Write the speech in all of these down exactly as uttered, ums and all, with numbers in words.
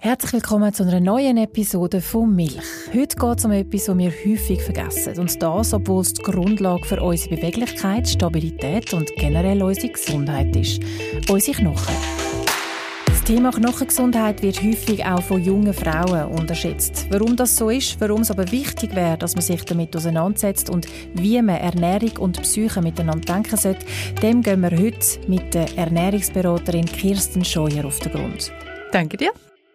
Herzlich willkommen zu einer neuen Episode von Milch. Heute geht es um etwas, das wir häufig vergessen. Und das, obwohl es die Grundlage für unsere Beweglichkeit, Stabilität und generell unsere Gesundheit ist. Unsere Knochen. Das Thema Knochengesundheit wird häufig auch von jungen Frauen unterschätzt. Warum das so ist, warum es aber wichtig wäre, dass man sich damit auseinandersetzt und wie man Ernährung und Psyche miteinander denken sollte, dem gehen wir heute mit der Ernährungsberaterin Kirsten Scheuer auf den Grund. Danke dir.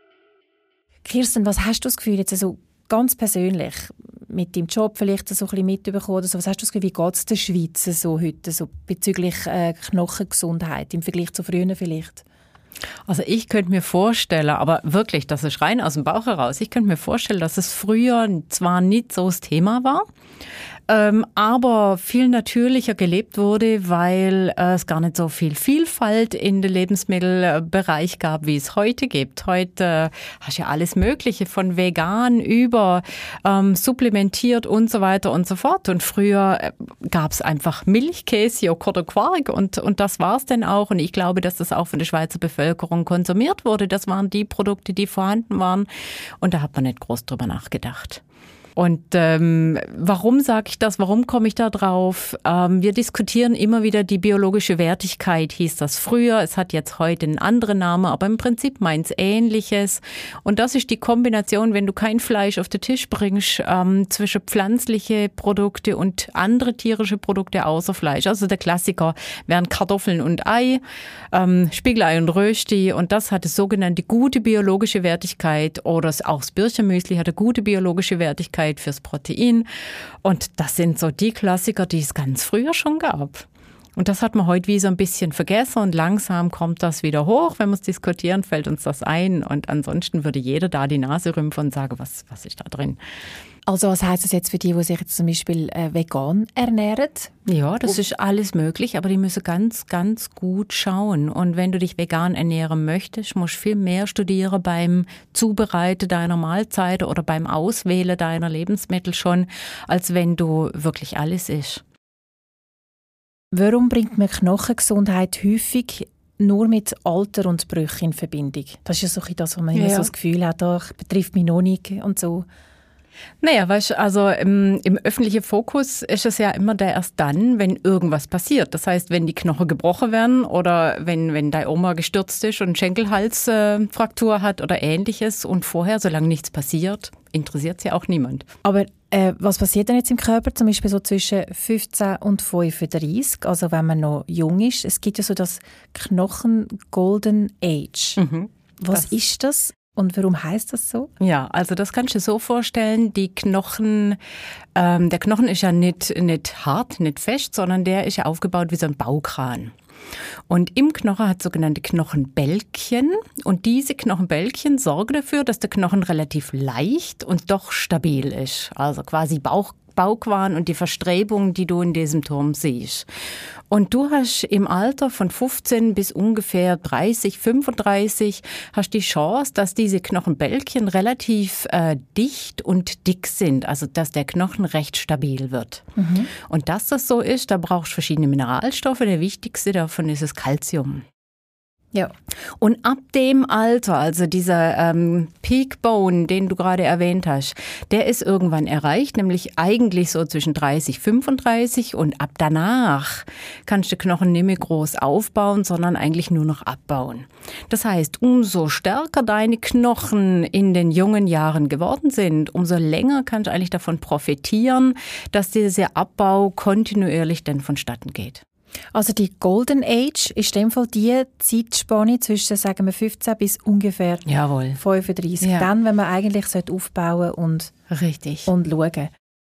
Kirsten, was hast du das Gefühl, jetzt so ganz persönlich, mit deinem Job vielleicht so ein bisschen mitbekommen oder so, was hast du das Gefühl, wie geht es der Schweiz so heute so bezüglich äh, Knochengesundheit im Vergleich zu früher vielleicht? Also ich könnte mir vorstellen, aber wirklich, das ist rein aus dem Bauch heraus, ich könnte mir vorstellen, dass es früher zwar nicht so das Thema war, ähm, aber viel natürlicher gelebt wurde, weil äh, es gar nicht so viel Vielfalt in den Lebensmittelbereich gab, wie es heute gibt. Heute äh, hast du ja alles Mögliche von vegan über ähm, supplementiert und so weiter und so fort. Und früher äh, gab es einfach Milch, Käse, Joghurt und Quark und, und das war es dann auch. Und ich glaube, dass das auch von der Schweizer Bevölkerung konsumiert wurde. Das waren die Produkte, die vorhanden waren. Und da hat man nicht groß drüber nachgedacht. Und ähm, warum sage ich das? Warum komme ich da drauf? Ähm, wir diskutieren immer wieder die biologische Wertigkeit, hieß das früher. Es hat jetzt heute einen anderen Namen, aber im Prinzip meint es Ähnliches. Und das ist die Kombination, wenn du kein Fleisch auf den Tisch bringst, ähm, zwischen pflanzliche Produkte und andere tierische Produkte außer Fleisch. Also der Klassiker wären Kartoffeln und Ei, ähm, Spiegelei und Rösti. Und das hat eine sogenannte gute biologische Wertigkeit. Oder auch das Birchermüsli hat eine gute biologische Wertigkeit fürs Protein. Und das sind so die Klassiker, die es ganz früher schon gab. Und das hat man heute wie so ein bisschen vergessen und langsam kommt das wieder hoch. Wenn wir es diskutieren, fällt uns das ein. Und ansonsten würde jeder da die Nase rümpfen und sagen, was, was ist da drin? Also was heisst das jetzt für die, die sich jetzt zum Beispiel äh, vegan ernähren? Ja, das ist alles möglich, aber die müssen ganz, ganz gut schauen. Und wenn du dich vegan ernähren möchtest, musst du viel mehr studieren beim Zubereiten deiner Mahlzeit oder beim Auswählen deiner Lebensmittel schon, als wenn du wirklich alles isst. Warum bringt man Knochengesundheit häufig nur mit Alter und Brüchen in Verbindung? Das ist ja so ein bisschen das, was man immer ja. so das Gefühl hat, das betrifft mich noch nicht und so. Naja, weißt du, also im, im öffentlichen Fokus ist es ja immer der erst dann, wenn irgendwas passiert. Das heißt, wenn die Knochen gebrochen werden oder wenn, wenn deine Oma gestürzt ist und Schenkelhalsfraktur äh, hat oder Ähnliches und vorher, solange nichts passiert, interessiert es ja auch niemand. Aber äh, was passiert denn jetzt im Körper, zum Beispiel so zwischen fünfzehn und fünfunddreissig, also wenn man noch jung ist? Es gibt ja so das Knochen-Golden Age. Mhm, was das. ist das? Und warum heißt das so? Ja, also das kannst du dir so vorstellen, die Knochen, ähm, der Knochen ist ja nicht, nicht hart, nicht fest, sondern der ist ja aufgebaut wie so ein Baukran. Und im Knochen hat sogenannte Knochenbälkchen und diese Knochenbälkchen sorgen dafür, dass der Knochen relativ leicht und doch stabil ist. Also quasi Bauch Bauquan und die Verstrebungen, die du in diesem Turm siehst. Und du hast im Alter von fünfzehn bis ungefähr dreißig, fünfunddreißig hast die Chance, dass diese Knochenbälkchen relativ äh, dicht und dick sind, also dass der Knochen recht stabil wird. Mhm. Und dass das so ist, da brauchst du verschiedene Mineralstoffe. Der wichtigste davon ist das Calcium. Ja. Und ab dem Alter, also dieser ähm, Peak Bone, den du gerade erwähnt hast, der ist irgendwann erreicht, nämlich eigentlich so zwischen dreißig, fünfunddreißig und ab danach kannst du Knochen nicht mehr groß aufbauen, sondern eigentlich nur noch abbauen. Das heißt, umso stärker deine Knochen in den jungen Jahren geworden sind, umso länger kannst du eigentlich davon profitieren, dass dieser Abbau kontinuierlich dann vonstatten geht. Also die Golden Age ist in dem Fall die Zeitspanne zwischen, sagen wir, fünfzehn bis ungefähr Jawohl. fünfunddreißig. Ja. Dann, wenn man eigentlich aufbauen und, Richtig. und schauen.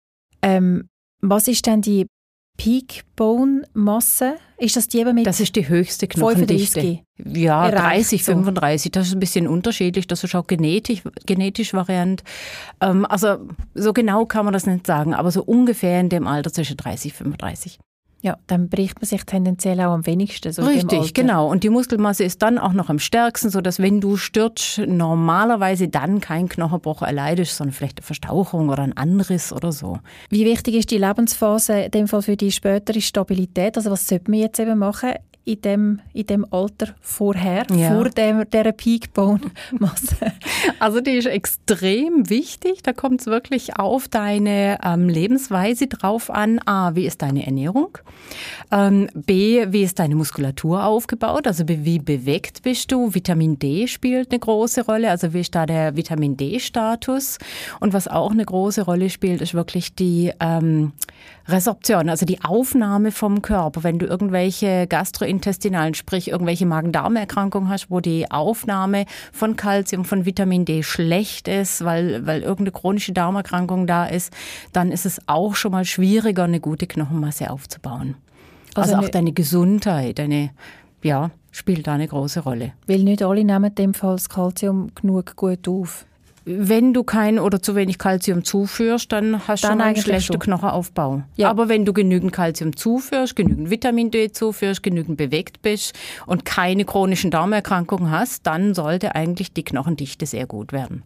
Ähm, was ist denn die Peak Bone Masse? Ist das die eben mit Das ist die höchste Knochendichte. fünfunddreißig? Ja, Erreicht dreißig, so. fünfunddreißig, das ist ein bisschen unterschiedlich, das ist auch genetisch, genetisch variant. Ähm, also so genau kann man das nicht sagen, aber so ungefähr in dem Alter zwischen dreißig, fünfunddreißig. Ja, dann bricht man sich tendenziell auch am wenigsten. So Richtig, genau. Und die Muskelmasse ist dann auch noch am stärksten, sodass wenn du stürzt, normalerweise dann kein Knochenbruch erleidest, sondern vielleicht eine Verstauchung oder ein Anriss oder so. Wie wichtig ist die Lebensphase in dem Fall für die spätere Stabilität? Also was sollte man jetzt eben machen? in dem, in dem Alter vorher, ja. vor dem, dieser Peak-Bone-Masse? Also die ist extrem wichtig. Da kommt es wirklich auf deine ähm, Lebensweise drauf an. A, wie ist deine Ernährung? Ähm, B, wie ist deine Muskulatur aufgebaut? Also wie bewegt bist du? Vitamin D spielt eine große Rolle. Also wie ist da der Vitamin D-Status? Und was auch eine große Rolle spielt, ist wirklich die ähm, Resorption, also die Aufnahme vom Körper. Wenn du irgendwelche gastrointestinalen, sprich irgendwelche Magen-Darm-Erkrankungen hast, wo die Aufnahme von Kalzium, von Vitamin D schlecht ist, weil, weil irgendeine chronische Darmerkrankung da ist, dann ist es auch schon mal schwieriger, eine gute Knochenmasse aufzubauen. Also, also auch deine Gesundheit, deine, ja, spielt da eine große Rolle. Weil nicht alle nehmen in dem Fall das Kalzium genug gut auf. Wenn du kein oder zu wenig Kalzium zuführst, dann hast du schon einen schlechten schon. Knochenaufbau. Ja. Aber wenn du genügend Kalzium zuführst, genügend Vitamin D zuführst, genügend bewegt bist und keine chronischen Darmerkrankungen hast, dann sollte eigentlich die Knochendichte sehr gut werden.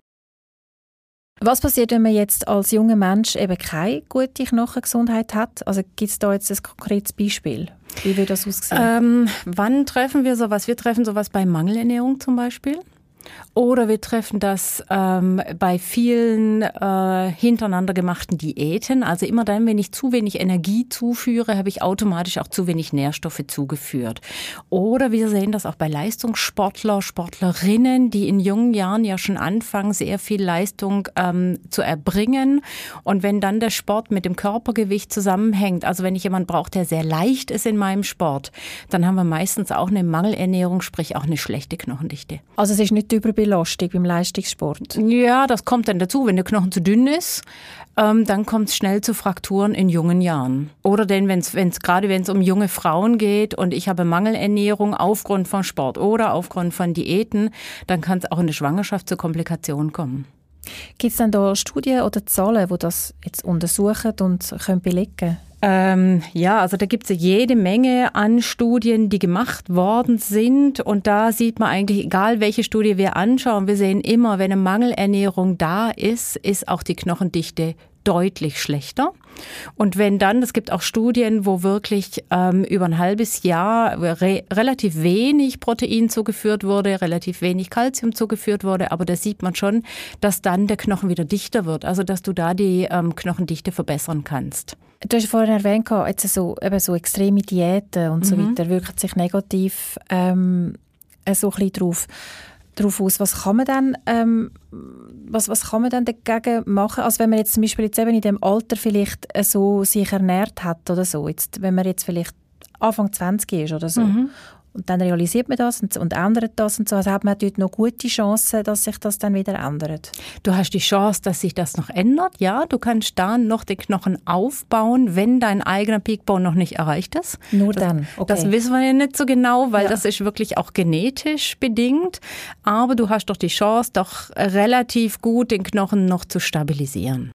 Was passiert, wenn man jetzt als junger Mensch eben keine gute Knochengesundheit hat? Also gibt es da jetzt ein konkretes Beispiel? Wie würde das aussehen? Ähm, wann treffen wir sowas? Wir treffen sowas bei Mangelernährung zum Beispiel. Oder wir treffen das ähm, bei vielen äh, hintereinander gemachten Diäten. Also immer dann, wenn ich zu wenig Energie zuführe, habe ich automatisch auch zu wenig Nährstoffe zugeführt. Oder wir sehen das auch bei Leistungssportler, Sportlerinnen, die in jungen Jahren ja schon anfangen, sehr viel Leistung ähm, zu erbringen. Und wenn dann der Sport mit dem Körpergewicht zusammenhängt, also wenn ich jemanden brauche, der sehr leicht ist in meinem Sport, dann haben wir meistens auch eine Mangelernährung, sprich auch eine schlechte Knochendichte. Also es ist nicht die Überbelastung beim Leistungssport? Ja, das kommt dann dazu. Wenn der Knochen zu dünn ist, ähm, dann kommt es schnell zu Frakturen in jungen Jahren. Oder denn, wenn's, wenn's, gerade wenn es um junge Frauen geht und ich habe Mangelernährung aufgrund von Sport oder aufgrund von Diäten, dann kann es auch in der Schwangerschaft zu Komplikationen kommen. Gibt es denn da Studien oder Zahlen, die das jetzt untersuchen und können belegen können? Ähm, ja, also da gibt es jede Menge an Studien, die gemacht worden sind. Und da sieht man eigentlich, egal welche Studie wir anschauen, wir sehen immer, wenn eine Mangelernährung da ist, ist auch die Knochendichte deutlich schlechter. Und wenn dann, es gibt auch Studien, wo wirklich ähm, über ein halbes Jahr re- relativ wenig Protein zugeführt wurde, relativ wenig Kalzium zugeführt wurde, aber da sieht man schon, dass dann der Knochen wieder dichter wird, also dass du da die ähm, Knochendichte verbessern kannst. Du hast vorhin erwähnt, jetzt so, eben so extreme Diäten und so mhm. weiter, wirken sich negativ ähm, so ein bisschen drauf. darauf aus. Was kann man dann, ähm, was, was kann man dann dagegen machen? Also wenn man jetzt zum Beispiel jetzt eben in dem Alter vielleicht so sich ernährt hat oder so, jetzt, wenn man jetzt vielleicht Anfang zwanzig ist oder so, mhm. und dann realisiert man das und, und ändert das und so, also hat man dort noch gute Chancen, dass sich das dann wieder ändert. Du hast die Chance, dass sich das noch ändert, ja. Du kannst da noch den Knochen aufbauen, wenn dein eigener Peakbone noch nicht erreicht ist. Nur das, dann, okay. Das wissen wir ja nicht so genau, weil ja. das ist wirklich auch genetisch bedingt. Aber du hast doch die Chance, doch relativ gut den Knochen noch zu stabilisieren.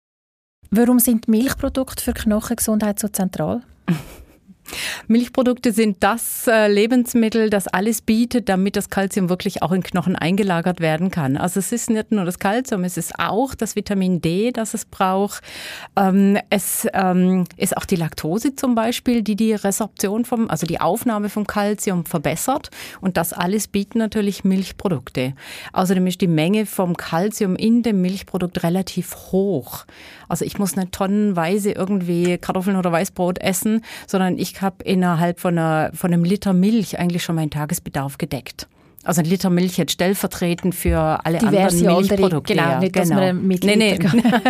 Warum sind Milchprodukte für Knochengesundheit so zentral? Milchprodukte sind das äh, Lebensmittel, das alles bietet, damit das Kalzium wirklich auch in Knochen eingelagert werden kann. Also es ist nicht nur das Kalzium, es ist auch das Vitamin D, das es braucht. Ähm, es ähm, ist auch die Laktose zum Beispiel, die die Resorption vom, also die Aufnahme vom Kalzium verbessert. Und das alles bieten natürlich Milchprodukte. Außerdem ist die Menge vom Kalzium in dem Milchprodukt relativ hoch. Also ich muss nicht tonnenweise irgendwie Kartoffeln oder Weißbrot essen, sondern ich habe innerhalb von, einer, von einem Liter Milch eigentlich schon meinen Tagesbedarf gedeckt. Also ein Liter Milch jetzt stellvertretend für alle Diverse anderen Milchprodukte. Genau, ja, nicht, genau. dass man mit nee, nee.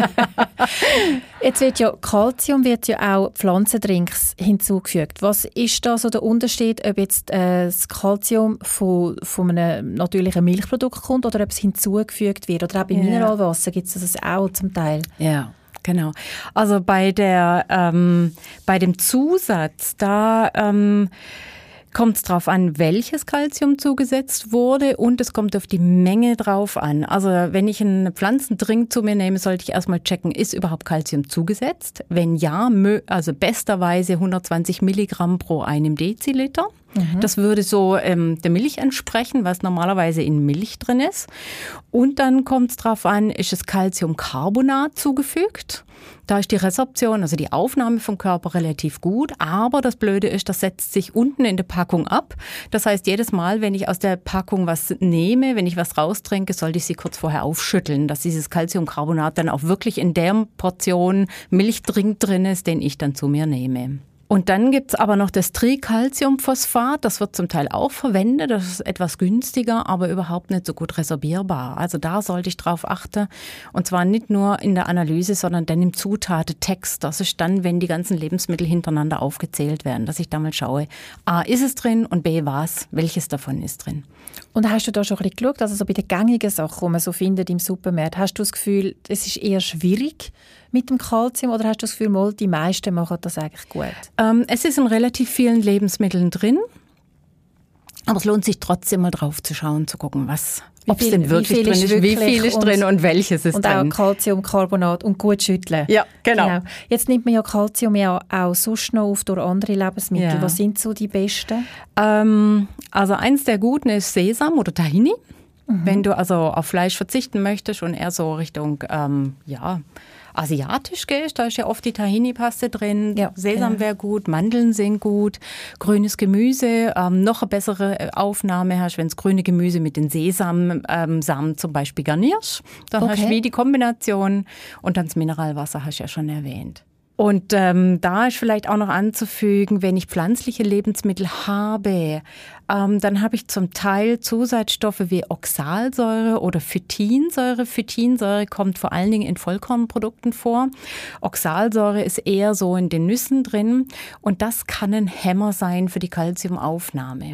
Jetzt wird ja Kalzium wird ja auch Pflanzendrinks hinzugefügt. Was ist da so der Unterschied, ob jetzt äh, das Kalzium von, von einem natürlichen Milchprodukt kommt oder ob es hinzugefügt wird? Oder auch bei ja. Mineralwasser gibt es das auch zum Teil? Ja. Genau. Also bei der ähm, bei dem Zusatz, da ähm, kommt es darauf an, welches Kalzium zugesetzt wurde und es kommt auf die Menge drauf an. Also wenn ich einen Pflanzendrink zu mir nehme, sollte ich erstmal checken, ist überhaupt Kalzium zugesetzt? Wenn ja, also besterweise hundertzwanzig Milligramm pro einem Deziliter. Mhm. Das würde so ähm, der Milch entsprechen, was normalerweise in Milch drin ist. Und dann kommt es darauf an, ist es Calciumcarbonat zugefügt? Da ist die Resorption, also die Aufnahme vom Körper relativ gut, aber das Blöde ist, das setzt sich unten in der Packung ab. Das heißt, jedes Mal, wenn ich aus der Packung was nehme, wenn ich was raustrinke, sollte ich sie kurz vorher aufschütteln, dass dieses Calciumcarbonat dann auch wirklich in der Portion Milchdrink drin ist, den ich dann zu mir nehme. Und dann gibt's aber noch das Tricalciumphosphat, das wird zum Teil auch verwendet, das ist etwas günstiger, aber überhaupt nicht so gut resorbierbar. Also da sollte ich drauf achten, und zwar nicht nur in der Analyse, sondern dann im Zutatentext. Das ist dann, wenn die ganzen Lebensmittel hintereinander aufgezählt werden, dass ich da mal schaue, A, ist es drin und B, was, welches davon ist drin. Und hast du da schon ein bisschen geschaut, also so bei den gängigen Sachen, die man so findet im Supermarkt, hast du das Gefühl, es ist eher schwierig mit dem Kalzium, oder hast du das Gefühl, mal, die meisten machen das eigentlich gut? Ähm, es ist in relativ vielen Lebensmitteln drin, aber es lohnt sich trotzdem mal drauf zu schauen, zu gucken, was, ob es denn wirklich drin ist, wie viel ist drin und welches ist und drin. Und auch Calciumcarbonat und gut schütteln. Ja, genau. genau. Jetzt nimmt man ja Calcium ja auch sonst noch auf durch andere Lebensmittel. Ja. Was sind so die besten? Ähm, also eins der guten ist Sesam oder Tahini. Mhm. Wenn du also auf Fleisch verzichten möchtest und eher so Richtung, ähm, ja, asiatisch gehst, da ist ja oft die Tahini-Paste drin. Ja, Sesam genau. wäre gut, Mandeln sind gut, grünes Gemüse, ähm, noch eine bessere Aufnahme hast, wenn du grüne Gemüse mit den Sesamsamen ähm, zum Beispiel garnierst. Dann okay. hast du wie die Kombination, und dann das Mineralwasser hast du ja schon erwähnt. Und ähm, da ist vielleicht auch noch anzufügen, wenn ich pflanzliche Lebensmittel habe, ähm, dann habe ich zum Teil Zusatzstoffe wie Oxalsäure oder Phytinsäure. Phytinsäure kommt vor allen Dingen in Vollkornprodukten vor. Oxalsäure ist eher so in den Nüssen drin, und das kann ein Hämmer sein für die Kalziumaufnahme.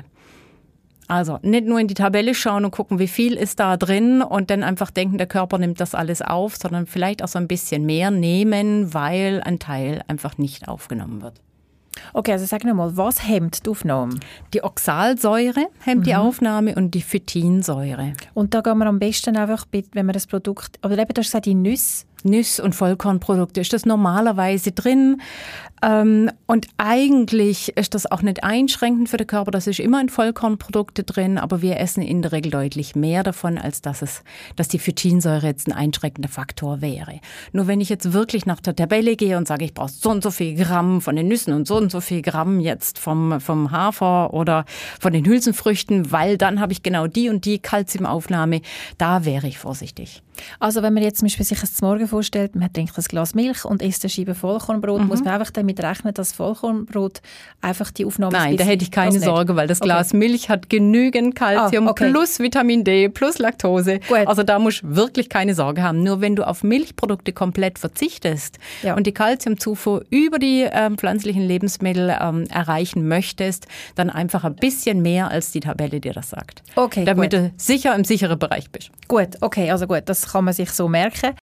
Also nicht nur in die Tabelle schauen und gucken, wie viel ist da drin und dann einfach denken, der Körper nimmt das alles auf, sondern vielleicht auch so ein bisschen mehr nehmen, weil ein Teil einfach nicht aufgenommen wird. Okay, also sag nochmal, was hemmt die Aufnahme? Die Oxalsäure hemmt mhm. die Aufnahme und die Phytinsäure. Und da gehen wir am besten einfach, wenn man das Produkt, aber eben, du hast gesagt, die Nüsse. Nüsse und Vollkornprodukte ist das normalerweise drin. Ähm, und eigentlich ist das auch nicht einschränkend für den Körper. Das ist immer in Vollkornprodukte drin, aber wir essen in der Regel deutlich mehr davon, als dass es, dass die Phytinsäure jetzt ein einschränkender Faktor wäre. Nur wenn ich jetzt wirklich nach der Tabelle gehe und sage, ich brauche so und so viel Gramm von den Nüssen und so und so viel Gramm jetzt vom, vom Hafer oder von den Hülsenfrüchten, weil dann habe ich genau die und die Kalziumaufnahme, da wäre ich vorsichtig. Also wenn man jetzt zum Beispiel sich das zum Morgen vorstellt, man trinkt ein Glas Milch und isst eine Scheibe Vollkornbrot, mhm. muss man einfach damit rechnen, dass Vollkornbrot einfach die Aufnahme... Nein, da hätte ich keine Sorge, weil das Glas okay. Milch hat genügend Kalzium ah, okay. plus Vitamin D plus Laktose. Gut. Also da musst du wirklich keine Sorge haben. Nur wenn du auf Milchprodukte komplett verzichtest ja. und die Kalziumzufuhr über die ähm, pflanzlichen Lebensmittel ähm, erreichen möchtest, dann einfach ein bisschen mehr, als die Tabelle dir das sagt. Okay, damit gut. du sicher im sicheren Bereich bist. Gut, okay, also gut, das kann man sich so merken.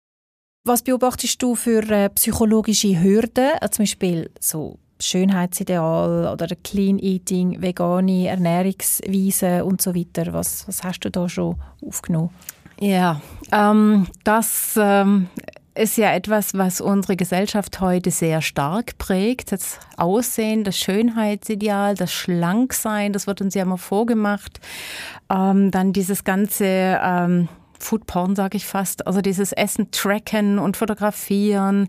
Was beobachtest du für äh, psychologische Hürden, äh, zum Beispiel so Schönheitsideal oder Clean Eating, vegane Ernährungsweisen und so weiter? Was, was hast du da schon aufgenommen? Ja, ähm, das ähm, ist ja etwas, was unsere Gesellschaft heute sehr stark prägt. Das Aussehen, das Schönheitsideal, das Schlanksein, das wird uns ja immer vorgemacht. Ähm, dann dieses ganze... Ähm, Foodporn, sage ich fast, also dieses Essen tracken und fotografieren,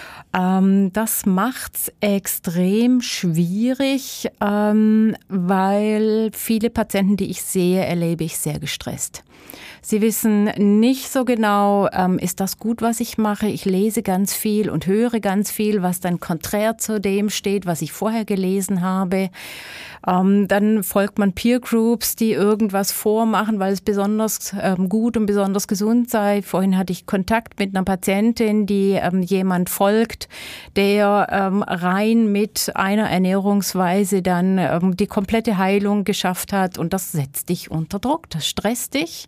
ähm, das macht's extrem schwierig, ähm, weil viele Patienten, die ich sehe, erlebe ich sehr gestresst. Sie wissen nicht so genau, ähm, ist das gut, was ich mache? Ich lese ganz viel und höre ganz viel, was dann konträr zu dem steht, was ich vorher gelesen habe. Ähm, dann folgt man Peer Groups, die irgendwas vormachen, weil es besonders ähm, gut und besonders gesund sei. Vorhin hatte ich Kontakt mit einer Patientin, die ähm, jemand folgt, der ähm, rein mit einer Ernährungsweise dann ähm, die komplette Heilung geschafft hat. Und das setzt dich unter Druck, das stresst dich.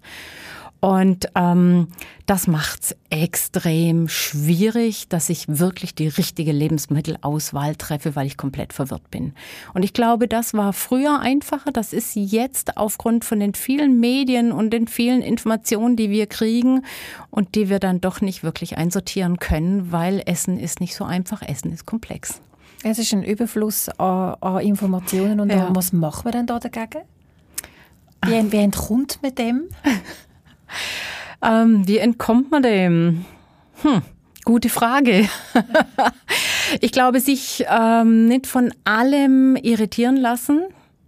Und ähm, das macht's extrem schwierig, dass ich wirklich die richtige Lebensmittelauswahl treffe, weil ich komplett verwirrt bin. Und ich glaube, das war früher einfacher. Das ist jetzt aufgrund von den vielen Medien und den vielen Informationen, die wir kriegen und die wir dann doch nicht wirklich einsortieren können, weil Essen ist nicht so einfach, Essen ist komplex. Es ist ein Überfluss an, an Informationen. Und ja. was macht man denn da dagegen? Wie, wie entkommt man dem? ähm, wie entkommt man dem? Hm. Gute Frage. Ich glaube, sich ähm, nicht von allem irritieren lassen.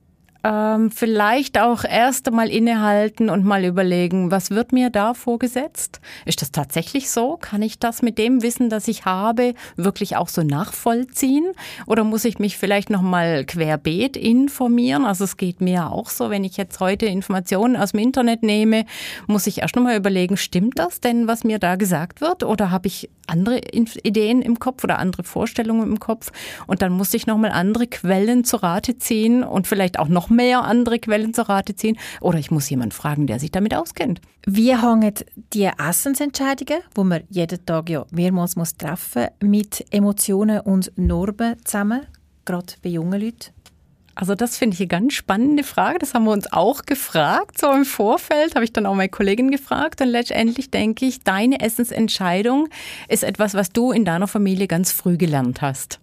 Ähm, vielleicht auch erst einmal innehalten und mal überlegen, was wird mir da vorgesetzt? Ist das tatsächlich so? Kann ich das mit dem Wissen, das ich habe, wirklich auch so nachvollziehen? Oder muss ich mich vielleicht noch mal querbeet informieren? Also es geht mir auch so, wenn ich jetzt heute Informationen aus dem Internet nehme, muss ich erst noch mal überlegen, stimmt das denn, was mir da gesagt wird? Oder habe ich andere Ideen im Kopf oder andere Vorstellungen im Kopf? Und dann muss ich noch mal andere Quellen zu Rate ziehen und vielleicht auch noch mehr andere Quellen zu Rate ziehen. Oder ich muss jemanden fragen, der sich damit auskennt. Wie hängen die Essensentscheidungen, die man jeden Tag ja mehrmals muss treffen muss, mit Emotionen und Normen zusammen, gerade bei jungen Leuten? Also das finde ich eine ganz spannende Frage. Das haben wir uns auch gefragt. So im Vorfeld habe ich dann auch meine Kollegin gefragt. Und letztendlich denke ich, deine Essensentscheidung ist etwas, was du in deiner Familie ganz früh gelernt hast.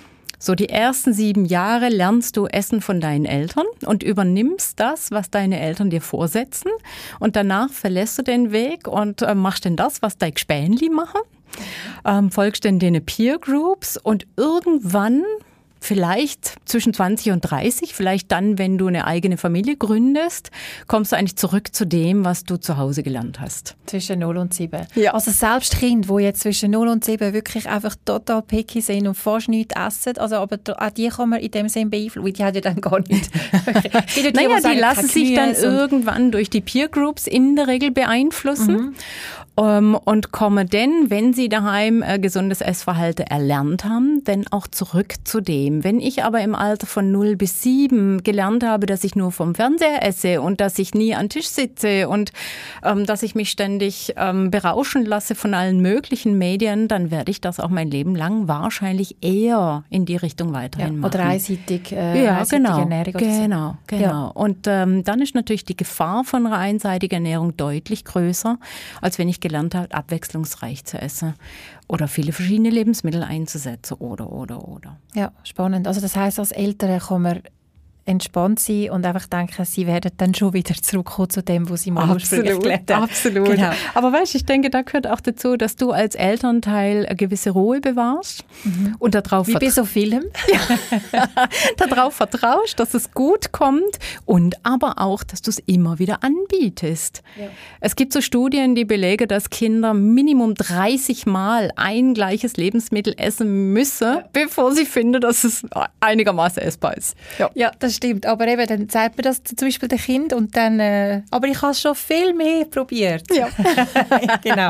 So die ersten sieben Jahre lernst du Essen von deinen Eltern und übernimmst das, was deine Eltern dir vorsetzen. Und danach verlässt du den Weg und äh, machst dann das, was deine Gspänli machen. Ähm, folgst dann den Peer Groups und irgendwann, vielleicht zwischen zwanzig und dreißig, vielleicht dann, wenn du eine eigene Familie gründest, kommst du eigentlich zurück zu dem, was du zu Hause gelernt hast. Zwischen null und sieben. Ja. Also selbst Kinder, die jetzt zwischen null und sieben wirklich einfach total picky sind und fast nichts essen, also aber auch die kann man in dem Sinne beeinflussen, die haben ja dann gar nicht. die, die, naja, die, sagen, lassen sich dann irgendwann durch die Peer Groups in der Regel beeinflussen. Mhm. Um, und kommen dann, wenn sie daheim äh, gesundes Essverhalten erlernt haben, dann auch zurück zu dem. Wenn ich aber im Alter von null bis sieben gelernt habe, dass ich nur vom Fernseher esse und dass ich nie an Tisch sitze und ähm, dass ich mich ständig ähm, berauschen lasse von allen möglichen Medien, dann werde ich das auch mein Leben lang wahrscheinlich eher in die Richtung weiterhin ja, machen. Oder einseitig, äh, ja, einseitige genau, Ernährung. Oder genau, so. genau. Ja. Und ähm, dann ist natürlich die Gefahr von einer einseitigen Ernährung deutlich größer, als wenn ich gelernt habe, abwechslungsreich zu essen oder viele verschiedene Lebensmittel einzusetzen oder, oder, oder. Ja, spannend. Also das heisst, als Eltern kann man entspannt sein und einfach denken, sie werden dann schon wieder zurückkommen zu dem, was sie mal ursprünglich gelernt haben. Absolut. Genau. Aber weißt, ich denke, da gehört auch dazu, dass du als Elternteil eine gewisse Ruhe bewahrst mhm. und darauf Wie bei so Filmen. Ja. darauf vertraust, dass es gut kommt und aber auch, dass du es immer wieder anbietest. Ja. Es gibt so Studien, die belegen, dass Kinder Minimum dreißig Mal ein gleiches Lebensmittel essen müssen, ja. bevor sie finden, dass es einigermaßen essbar ist. Ja, ja das stimmt, aber eben, dann sagt man das zum Beispiel dem Kind und dann, äh, aber ich habe schon viel mehr probiert. Ja, genau.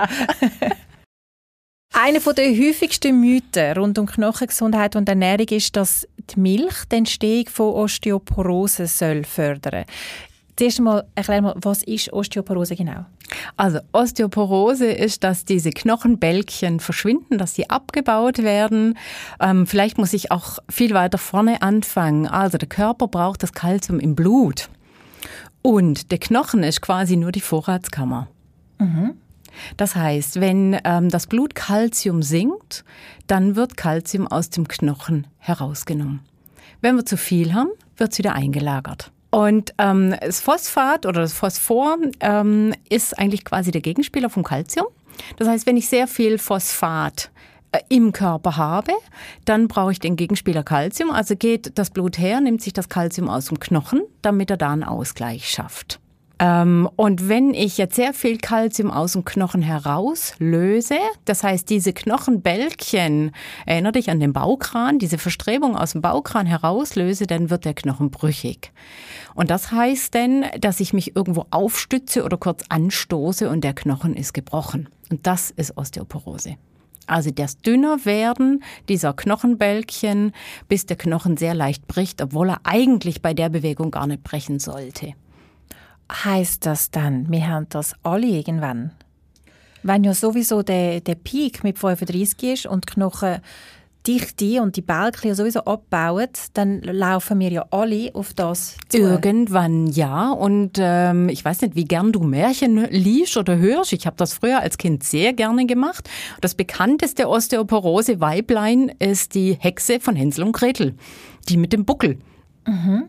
Einer der häufigsten Mythen rund um Knochengesundheit und Ernährung ist, dass die Milch die Entstehung von Osteoporose soll fördern. Zuerst einmal erklär mal, was ist Osteoporose genau? Also Osteoporose ist, dass diese Knochenbälkchen verschwinden, dass sie abgebaut werden. Ähm, vielleicht muss ich auch viel weiter vorne anfangen. Also der Körper braucht das Kalzium im Blut. Und der Knochen ist quasi nur die Vorratskammer. Mhm. Das heißt, wenn ähm, das Blut Kalzium sinkt, dann wird Kalzium aus dem Knochen herausgenommen. Wenn wir zu viel haben, wird es wieder eingelagert. Und ähm, das Phosphat oder das Phosphor ähm, ist eigentlich quasi der Gegenspieler vom Calcium. Das heißt, wenn ich sehr viel Phosphat äh, im Körper habe, dann brauche ich den Gegenspieler Calcium. Also geht das Blut her, nimmt sich das Calcium aus dem Knochen, damit er da einen Ausgleich schafft. Ähm, und wenn ich jetzt sehr viel Calcium aus dem Knochen herauslöse, das heißt diese Knochenbälkchen, erinnere dich an den Baukran, diese Verstrebung aus dem Baukran herauslöse, dann wird der Knochen brüchig. Und das heißt dann, dass ich mich irgendwo aufstütze oder kurz anstoße und der Knochen ist gebrochen. Und das ist Osteoporose. Also das Dünnerwerden dieser Knochenbälkchen, bis der Knochen sehr leicht bricht, obwohl er eigentlich bei der Bewegung gar nicht brechen sollte. Heißt das dann, wir haben das alle irgendwann? Wenn ja sowieso der, der Peak mit fünfunddreißig ist und die Knochen Dichte und die Bälkchen sowieso abbauen, dann laufen wir ja alle auf das zu. Irgendwann ja. Und ähm, ich weiß nicht, wie gern du Märchen liest oder hörst. Ich habe das früher als Kind sehr gerne gemacht. Das bekannteste Osteoporose-Weiblein ist die Hexe von Hänsel und Gretel. Die mit dem Buckel. Mhm.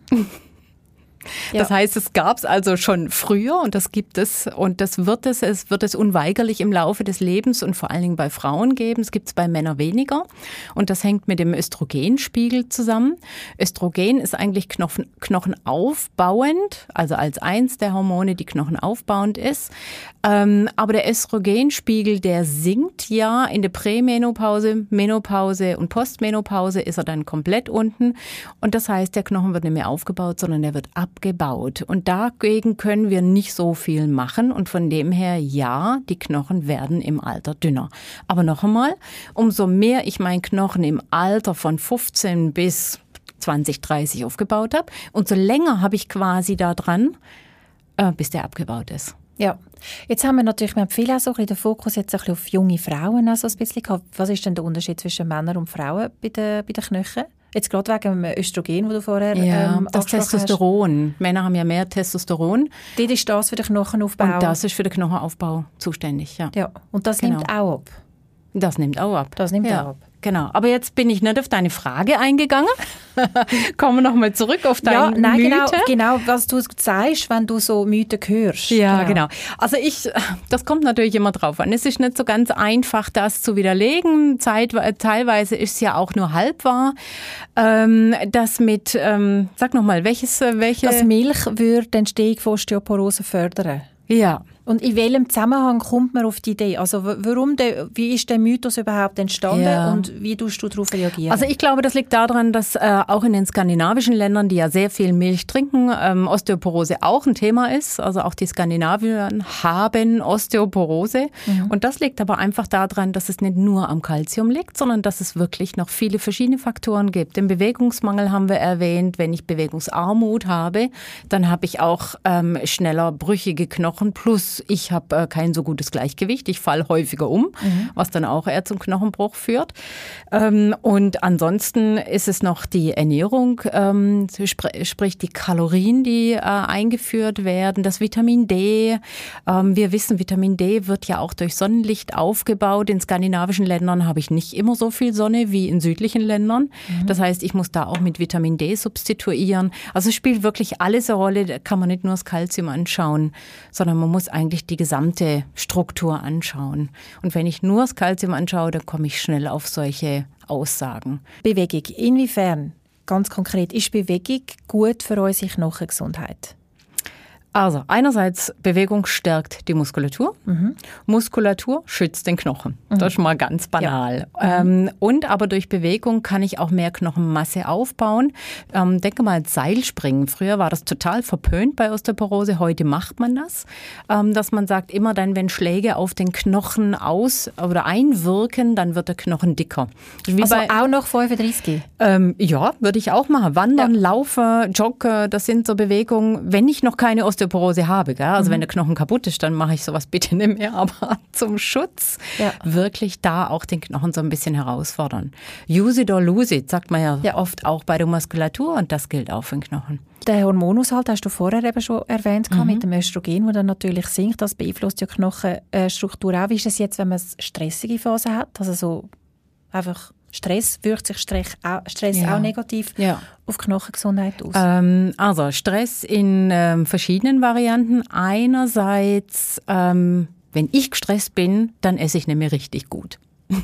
Ja. Das heißt, es gab es also schon früher und das gibt es und das wird es, es wird es unweigerlich im Laufe des Lebens und vor allen Dingen bei Frauen geben. Es gibt es bei Männern weniger und das hängt mit dem Östrogenspiegel zusammen. Östrogen ist eigentlich Knochen, knochenaufbauend, also als eins der Hormone, die knochenaufbauend ist. Ähm, aber der Östrogenspiegel, der sinkt ja in der Prämenopause, Menopause und Postmenopause ist er dann komplett unten und das heißt, der Knochen wird nicht mehr aufgebaut, sondern der wird ab abgebaut. Und dagegen können wir nicht so viel machen. Und von dem her, ja, die Knochen werden im Alter dünner. Aber noch einmal, umso mehr ich meinen Knochen im Alter von fünfzehn bis zwanzig, dreißig aufgebaut habe, umso länger habe ich quasi da dran, äh, bis der abgebaut ist. Ja, jetzt haben wir natürlich, wir haben viel auch so ein bisschen den Fokus jetzt ein bisschen auf junge Frauen auch so ein bisschen gehabt. Was ist denn der Unterschied zwischen Männern und Frauen bei den, bei den Knochen? Jetzt gerade wegen dem Östrogen, das du vorher ja, ähm, das Testosteron. Hast. Männer haben ja mehr Testosteron. Das ist das für den Knochenaufbau. Und das ist für den Knochenaufbau zuständig, ja. Ja, und das genau. nimmt auch ab. Das nimmt auch ab. Das nimmt ja. auch ab. Genau, aber jetzt bin ich nicht auf deine Frage eingegangen. Kommen wir nochmal zurück auf deine ja, nein, Mythe. Genau, genau, was du sagst, wenn du so Mythen hörst. Ja, genau. genau. Also ich, das kommt natürlich immer drauf an. Es ist nicht so ganz einfach, das zu widerlegen. Zeit, teilweise ist es ja auch nur halb wahr. Ähm, das mit, ähm, sag nochmal, welches, welche... Das Milch würde die Entstehung von Osteoporose fördern. Ja. Und in welchem Zusammenhang kommt man auf die Idee? Also warum, de, wie ist der Mythos überhaupt entstanden ja. und wie tust du darauf reagieren? Also ich glaube, das liegt daran, dass äh, auch in den skandinavischen Ländern, die ja sehr viel Milch trinken, ähm, Osteoporose auch ein Thema ist. Also auch die Skandinavier haben Osteoporose. Mhm. Und das liegt aber einfach daran, dass es nicht nur am Kalzium liegt, sondern dass es wirklich noch viele verschiedene Faktoren gibt. Den Bewegungsmangel haben wir erwähnt. Wenn ich Bewegungsarmut habe, dann habe ich auch ähm, schneller brüchige Knochen plus ich habe äh, kein so gutes Gleichgewicht, ich falle häufiger um, mhm. was dann auch eher zum Knochenbruch führt. Ähm, und ansonsten ist es noch die Ernährung, ähm, sp- sprich die Kalorien, die äh, eingeführt werden, das Vitamin D. Ähm, wir wissen, Vitamin D wird ja auch durch Sonnenlicht aufgebaut. In skandinavischen Ländern habe ich nicht immer so viel Sonne wie in südlichen Ländern. Mhm. Das heißt, ich muss da auch mit Vitamin D substituieren. Also es spielt wirklich alles eine Rolle, da kann man nicht nur das Kalzium anschauen, sondern man muss eigentlich die gesamte Struktur anschauen. Und wenn ich nur das Kalzium anschaue, dann komme ich schnell auf solche Aussagen. Bewegung. Inwiefern, ganz konkret, ist Bewegung gut für unsere Knochengesundheit? Also einerseits, Bewegung stärkt die Muskulatur. Mhm. Muskulatur schützt den Knochen. Mhm. Das ist schon mal ganz banal. Ja. Ähm, und aber durch Bewegung kann ich auch mehr Knochenmasse aufbauen. Ähm, denke mal an Seilspringen. Früher war das total verpönt bei Osteoporose. Heute macht man das. Ähm, dass man sagt, immer dann, wenn Schläge auf den Knochen aus- oder einwirken, dann wird der Knochen dicker. Wie also bei, auch noch fünfunddreißig? Ähm, ja, würde ich auch machen. Wandern, ja. Laufen, Joggen, das sind so Bewegungen, wenn ich noch keine Osteoporose Osteoporose habe. Gell? Also mhm. wenn der Knochen kaputt ist, dann mache ich sowas bitte nicht mehr. Aber zum Schutz ja. wirklich da auch den Knochen so ein bisschen herausfordern. Use it or lose it, sagt man ja, ja oft auch bei der Muskulatur und das gilt auch für den Knochen. Der Hormonaushalt hast du vorher eben schon erwähnt, mhm. mit dem Östrogen, das dann natürlich sinkt. Das beeinflusst die Knochenstruktur auch. Wie ist es jetzt, wenn man eine stressige Phase hat? Also so einfach Stress, wirkt sich Stress auch, Stress ja. auch negativ ja. auf Knochengesundheit aus? Ähm, also Stress in ähm, verschiedenen Varianten. Einerseits, ähm, wenn ich gestresst bin, dann esse ich nämlich richtig gut.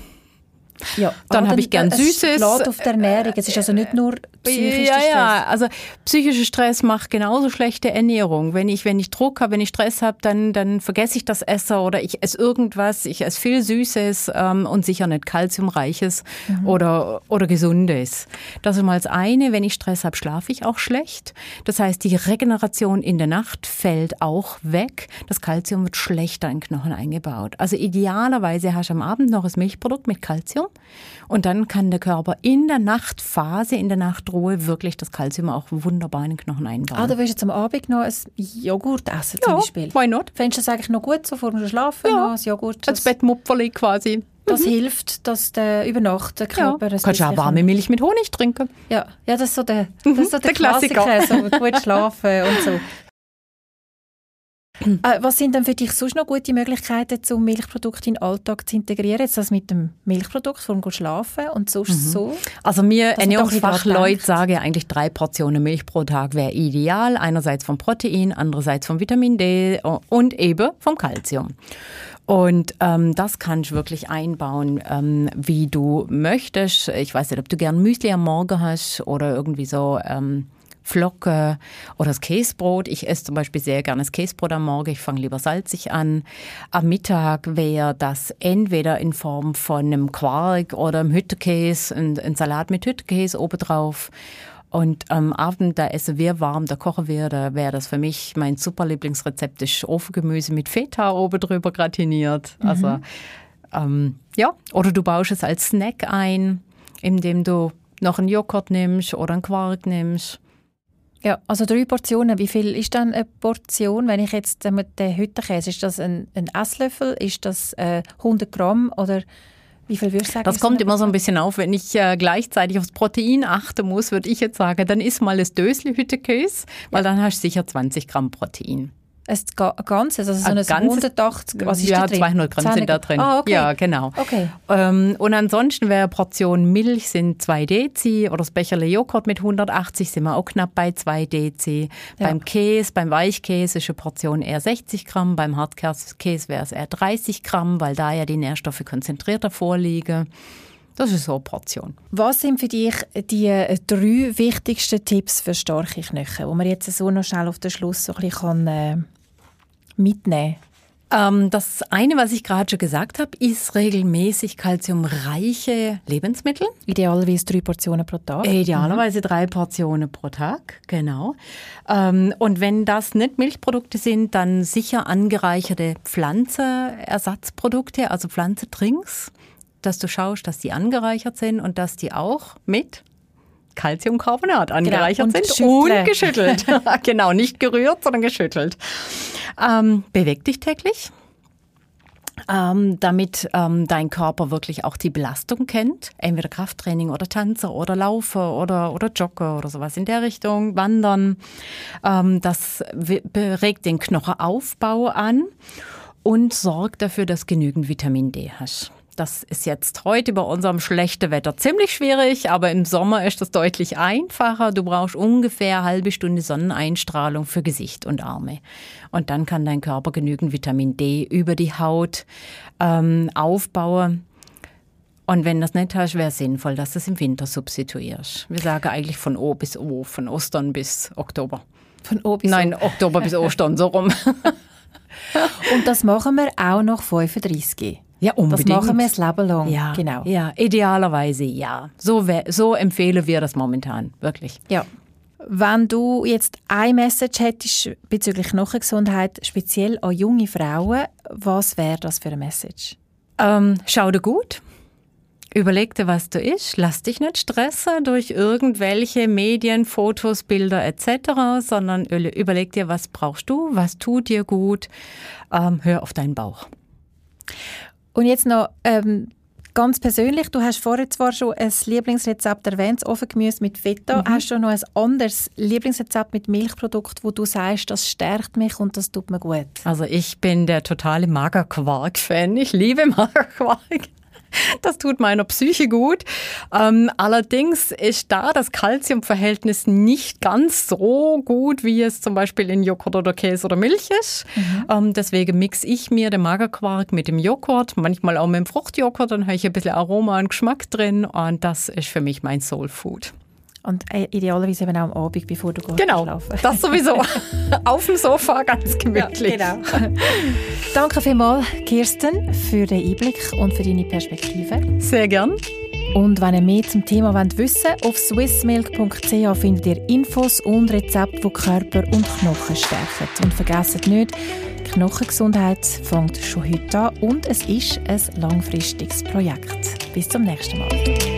Ja, dann habe ich gern Süßes. Es lädt auf der Ernährung. Es ist also nicht nur psychischer ja, Stress. Ja, also psychischer Stress macht genauso schlechte Ernährung. Wenn ich, wenn ich Druck habe, wenn ich Stress habe, dann, dann vergesse ich das Essen oder ich esse irgendwas. Ich esse viel Süßes ähm, und sicher nicht kalziumreiches mhm. oder, oder Gesundes. Das ist mal das eine. Wenn ich Stress habe, schlafe ich auch schlecht. Das heißt, die Regeneration in der Nacht fällt auch weg. Das Kalzium wird schlechter in den Knochen eingebaut. Also idealerweise hast du am Abend noch das Milchprodukt mit Kalzium. Und dann kann der Körper in der Nachtphase, in der Nachtruhe wirklich das Kalzium auch wunderbar in den Knochen einbauen. Ah, du willst jetzt am Abend noch ein Joghurt essen zum ja, Beispiel? why not? Findest du das eigentlich noch gut, so vor dem Schlafen ja. noch ein Joghurt? Als Bettmupferli quasi. das mhm. hilft, dass der über Nacht der Körper... Ja. Kannst du auch warme Milch mit Honig trinken. Ja, ja das ist so der, das ist so der, der Klassiker, Klassiker. So gut schlafen und so. Äh, was sind denn für dich sonst noch gute Möglichkeiten, um Milchprodukte in den Alltag zu integrieren? Jetzt das mit dem Milchprodukt, vor allem schlafen und sonst mhm. so? Also wir Ernährungsfachleute sagen eigentlich, drei Portionen Milch pro Tag wäre ideal. Einerseits vom Protein, andererseits vom Vitamin D und eben vom Kalzium. Und ähm, das kannst du wirklich einbauen, ähm, wie du möchtest. Ich weiß nicht, ob du gern Müsli am Morgen hast oder irgendwie so... Ähm, Flocke oder das Käsebrot. Ich esse zum Beispiel sehr gerne das Käsebrot am Morgen. Ich fange lieber salzig an. Am Mittag wäre das entweder in Form von einem Quark oder einem Hüttenkäse, ein, ein Salat mit Hüttenkäse obendrauf. Und am Abend, da essen wir warm, da kochen wir, da wäre das für mich mein super Lieblingsrezept, ist Ofengemüse mit Feta oben drüber gratiniert. Mhm. Also, ähm, ja. Oder du baust es als Snack ein, indem du noch einen Joghurt nimmst oder einen Quark nimmst. Ja, also drei Portionen. Wie viel ist dann eine Portion, wenn ich jetzt äh, mit den Hüttenkäse, ist das ein, ein Esslöffel, ist das äh, hundert Gramm oder wie viel würdest du sagen? Das kommt so immer so ein bisschen auf, wenn ich äh, gleichzeitig aufs Protein achten muss, würde ich jetzt sagen, dann isst mal das Dösli Hüttenkäse, weil ja. dann hast du sicher zwanzig Gramm Protein. Ein ganzes, also so ein, ein hundertachtzig, was ist ja, da drin? zweihundert Gramm sind da drin. Ah, okay. Ja, genau. Okay. Ähm, und ansonsten wäre Portion Milch sind zwei Dezi oder das Becherle Joghurt mit hundertachtzig sind wir auch knapp bei zwei Dezi. Ja. Beim Käse, beim Weichkäse ist eine Portion eher sechzig Gramm, beim Hartkäse wäre es eher dreißig Gramm, weil da ja die Nährstoffe konzentrierter vorliegen. Das ist so eine Portion. Was sind für dich die drei wichtigsten Tipps für starke Knochen, wo man jetzt so noch schnell auf den Schluss so ein bisschen äh, mitnehmen kann? Ähm, das eine, was ich gerade schon gesagt habe, ist regelmäßig kalziumreiche Lebensmittel. Idealerweise drei Portionen pro Tag. Idealerweise mhm. drei Portionen pro Tag, genau. Ähm, und wenn das nicht Milchprodukte sind, dann sicher angereicherte Pflanzenersatzprodukte, also Pflanzendrinks, dass du schaust, dass die angereichert sind und dass die auch mit Calciumcarbonat angereichert genau, sind und geschüttelt. Genau, nicht gerührt, sondern geschüttelt. Ähm, beweg dich täglich, ähm, damit ähm, dein Körper wirklich auch die Belastung kennt. Entweder Krafttraining oder Tanzen oder Laufen oder, oder Joggen oder sowas in der Richtung, Wandern. Ähm, das regt den Knochenaufbau an und sorgt dafür, dass genügend Vitamin D hast. Das ist jetzt heute bei unserem schlechten Wetter ziemlich schwierig, aber im Sommer ist das deutlich einfacher. Du brauchst ungefähr eine halbe Stunde Sonneneinstrahlung für Gesicht und Arme. Und dann kann dein Körper genügend Vitamin D über die Haut ähm, aufbauen. Und wenn das nicht hast, wäre es sinnvoll, dass du es im Winter substituierst. Wir sagen eigentlich von O bis O, von Ostern bis Oktober. Von O bis O? Nein, Oktober bis Ostern, so rum. Und das machen wir auch nach fünfunddreißig. Ja, unbedingt. Das machen wir das Leben lang. Ja, genau. Ja, idealerweise ja. So, so empfehlen wir das momentan, wirklich. Ja. Wenn du jetzt eine Message hättest bezüglich Knochengesundheit, speziell an junge Frauen, was wäre das für eine Message? Ähm, schau dir gut. Überleg dir, was du isst. Lass dich nicht stressen durch irgendwelche Medien, Fotos, Bilder et cetera, sondern überleg dir, was brauchst du, was tut dir gut. Ähm, hör auf deinen Bauch. Und jetzt noch ähm, ganz persönlich, du hast vorher zwar schon ein Lieblingsrezept erwähnt, das Ofengemüse mit Feta. Mhm. Hast du noch ein anderes Lieblingsrezept mit Milchprodukt, wo du sagst, das stärkt mich und das tut mir gut? Also ich bin der totale Magerquark-Fan. Ich liebe Magerquark. Das tut meiner Psyche gut. Ähm, allerdings ist da das Kalziumverhältnis nicht ganz so gut, wie es zum Beispiel in Joghurt oder Käse oder Milch ist. Mhm. Ähm, deswegen mixe ich mir den Magerquark mit dem Joghurt, manchmal auch mit dem Fruchtjoghurt, dann habe ich ein bisschen Aroma und Geschmack drin und das ist für mich mein Soul Food. Und idealerweise eben auch am Abend, bevor du gehst genau, schlafen. Genau, das sowieso. Auf dem Sofa, ganz gemütlich. Ja, genau. Danke vielmals, Kirsten, für den Einblick und für deine Perspektive. Sehr gern. Und wenn ihr mehr zum Thema wissen wollt, auf swissmilk punkt c h findet ihr Infos und Rezepte, die Körper und Knochen stärken. Und vergesst nicht, Knochengesundheit fängt schon heute an und es ist ein langfristiges Projekt. Bis zum nächsten Mal.